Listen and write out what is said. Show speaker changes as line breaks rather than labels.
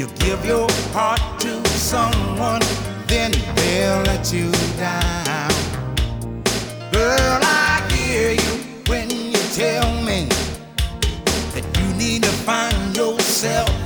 You give your heart to someone, then they'll let you down. Girl, I hear you when you tell me that you need to find yourself